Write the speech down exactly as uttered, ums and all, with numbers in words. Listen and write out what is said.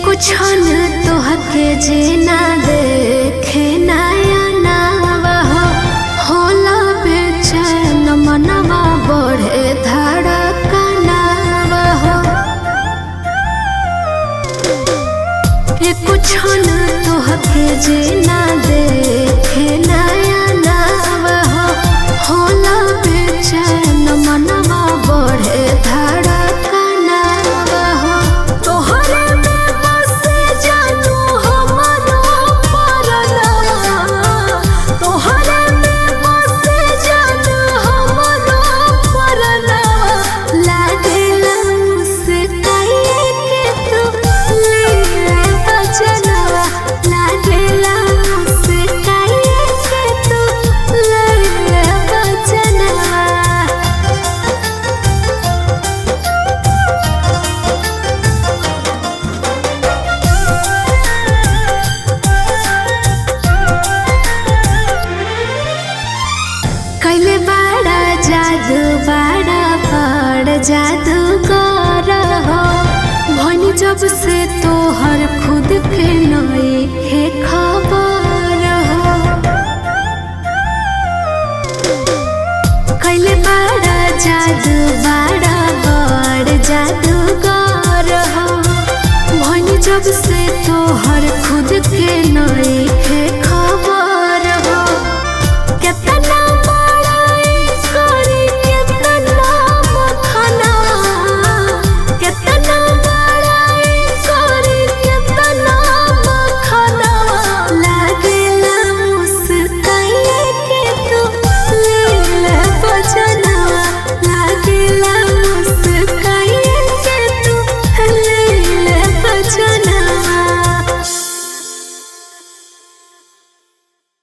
कुछ न तोहके जेना देखे नया नावा हो होला बेचैन मनवा बढ़े धड़कनावा हो। ये कुछ न तोहके जेना देखे नया नावा हो होला बेचैन मनवा बढ़े धड़कनावा हो। तोहरे कैले बड़ा जादू बड़ा बड़ जादू कर हो भनी जब से तोहर खुद के नइखे खबर हो। कैले बड़ा जादू बड़ा